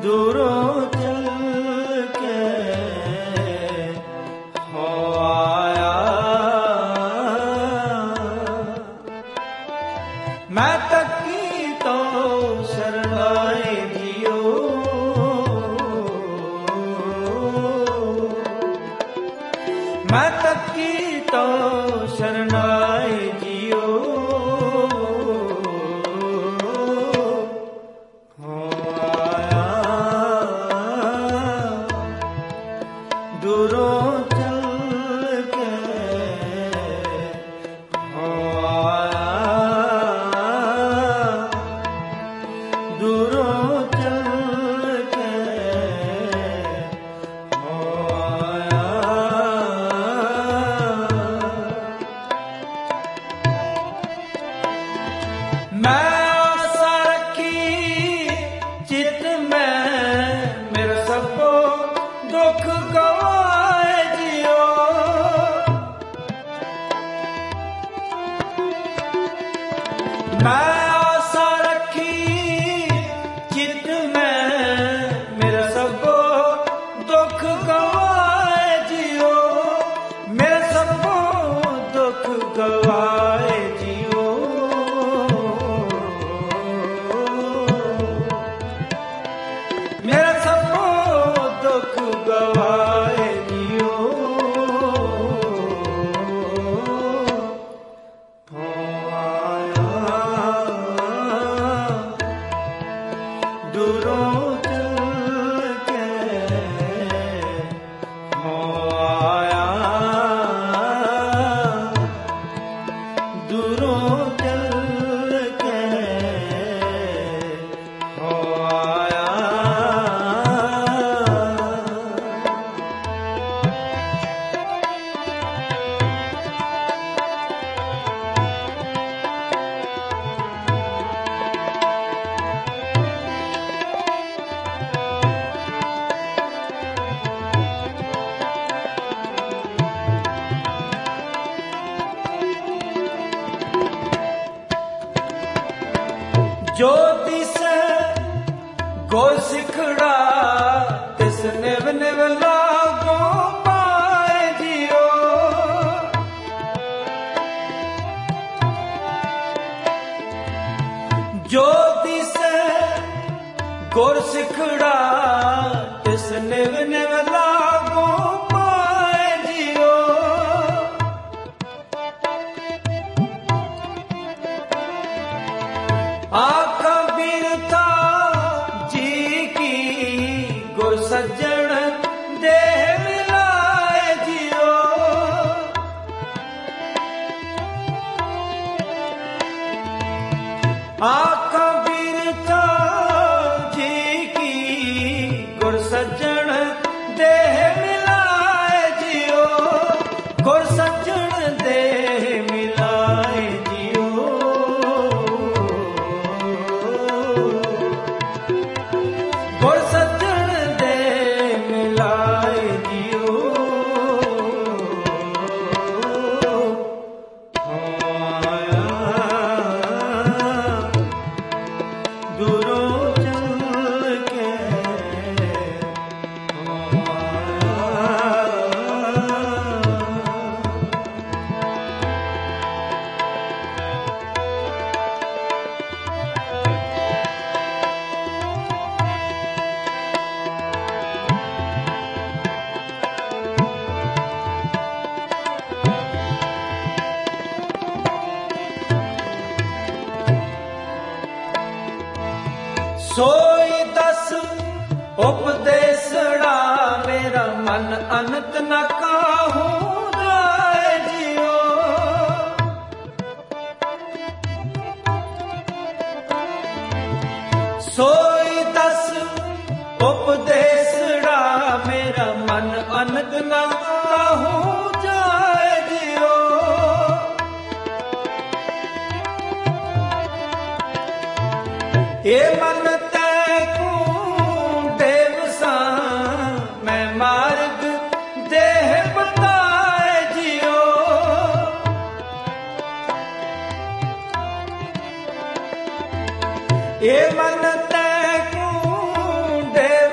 दूरों चल के हो आया। मैं तकी तो शरणाए जियो, मैं तकी तो शरणाए जियो। हो आया दूरों चल के हो आया। दूरों चल के हो आया। मैं आशा रखी चित में मेरा सबको दुख गवाए जियो। मैं आशा रखी चित में मेरा सबको दुख गवाए जियो। मेरा सबको दुख गवाए जियो। मेरा सबको दुख गवाए जियो। हो आया दूरों चल के हो आया। दूरों चल के हो आया। ज्योति से गो सिखड़ा तिस निव निव लागो पाए जियो। ज्योति से गो सिखड़ा तिस निव निव लागो पाए जियो। आका बीरता जी की गुर सज्जन देह मिलाए जियो। आका बीरता जी की गुर सज्जन देह मिलाए जियो। गुर सज्जन देह मिलाए जियो। गुर सज्जन दे मिलाए जियो। हो आया दूरों चल के हो आया। सोई दस उपदेसड़ा मेरा मन अनंत न काहूं जाए जियो। सोई दस उपदेसड़ा मेरा मन अनंत न काहूं जाए जियो। ये मन तैकू देव सा मैं मार्ग देह बताए जियो। ये मन तैकू देव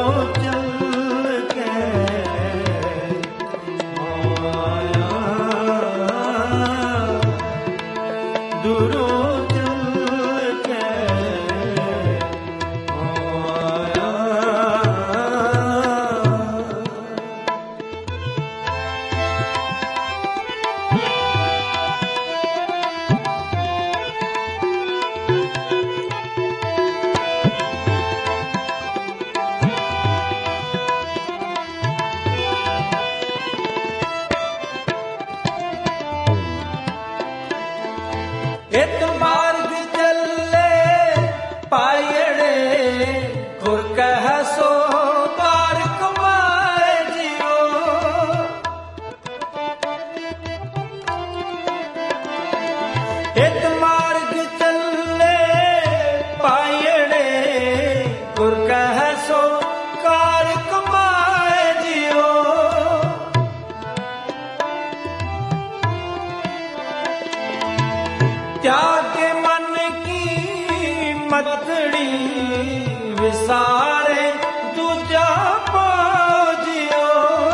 ਦੂਰੋਂ ਚੱਲ ਕੇ ਆਇਆ, ਦੂਰੋਂ ਚੱਲ ਕੇ ਆਇਆ। ਇਤ ਮਾਰਗ ਚੱਲੇ ਪਾਇੜੇ, ਗੁਰ ਕਹਿ ਸੋ ਪਾਰ ਕਮਾਏ ਜਿਉ। ਇਤ ਮਾਰਗ ਚੱਲੇ ਪਾਇੜੇ, ਗੁਰ ਕਹਿ ਸੋ ਕਾਰ ਕਮਾਏ ਜਿਉ। त्यागे मन की मतड़ी, विसारे दूजा पाजियो।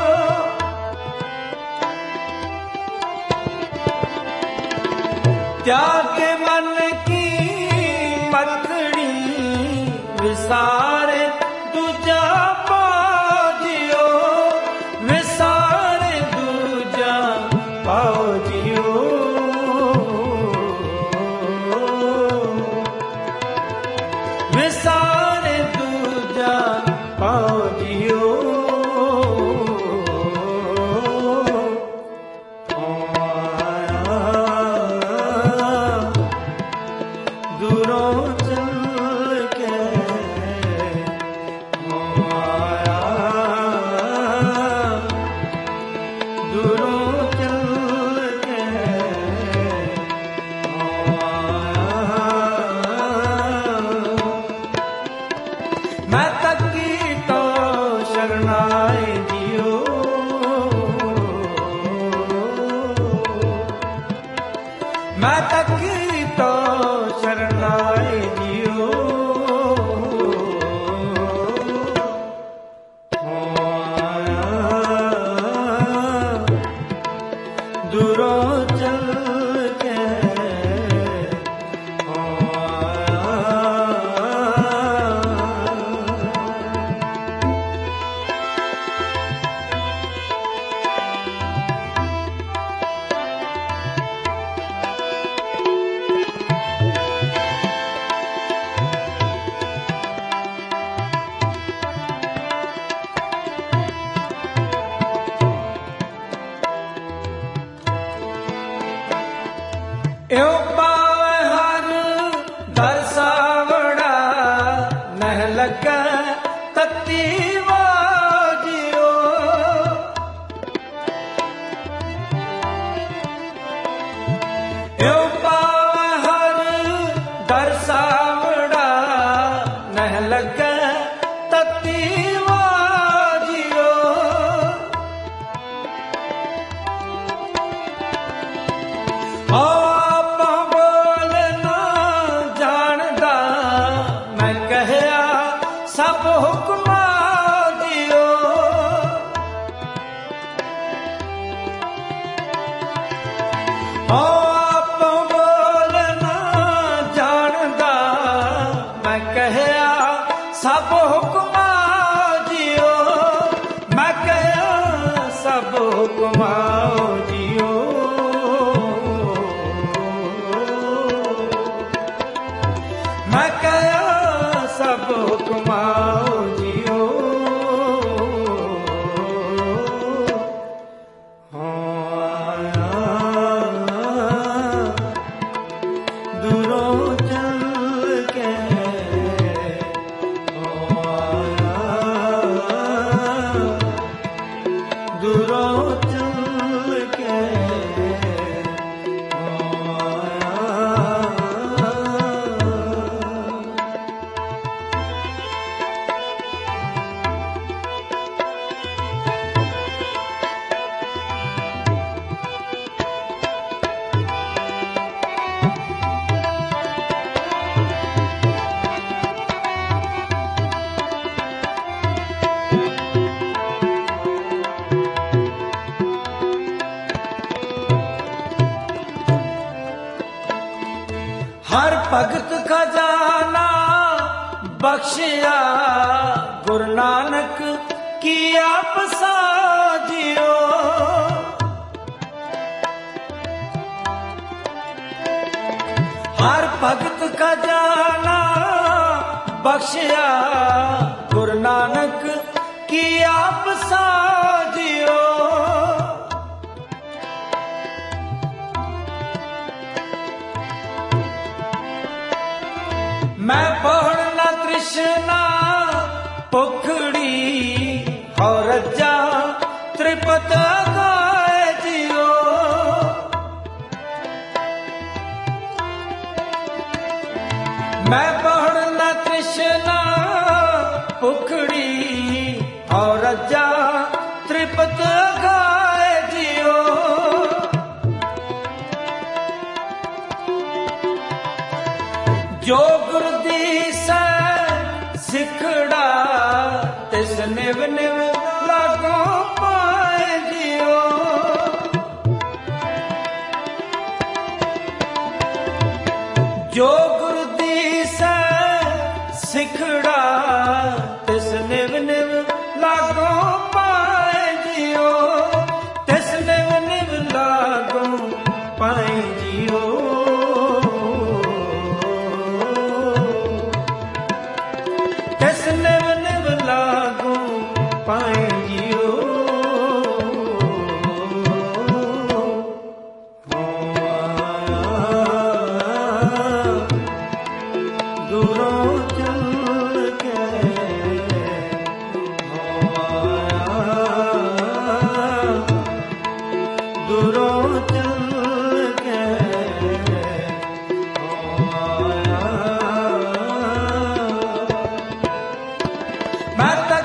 त्यागे मन की मतड़ी, विसारे दूजा पाजियो। विसारे दूजा पाजियो। विसारे दूजा पाओ जियो। आया, दूरों चल के आया, दूरों चल के मैं तकी तो शरणाए जियो। मैं तकी तो शरणाए जियो। आया, दूरों चल के यो पावे हर दरसावड़ा, नह लगे तत्ती वाजियो। यो पावे हर दरसावड़ा, नह लगे तत्ती वाजियो। सब हुक्मा दियो। आप बोलना जानदा, मैं कहया सब हुक्मा दियो। मैं कहया सब हुक्मा दियो। मैं कहया सब हुक्माओ जियो। आया, दूरों चल के आया, दूरों चल के आया। भगत खजाना बख्शिया गुरु नानक की आप साजियो। हर भगत खजाना बख्शिया गुरु नानक की आप साजियो। मैं पढ़ना तृष्णा पुखड़ी और रज्जा त्रिपत गाय जियो। मैं पढ़ना तृष्णा पुखड़ी और रज्जा त्रिपत गाय जियो। जो गुरु दी से सिखड़ा तिस निव निव लागो पाए जियो। जो गुरु दी से सिखड़ा तिस निव निव लागो पाए जियो। तिस निव निव लागो पाए जियो। तिस निव निव लागो पाए जियो। दूरों चल के दूरों चल के मैं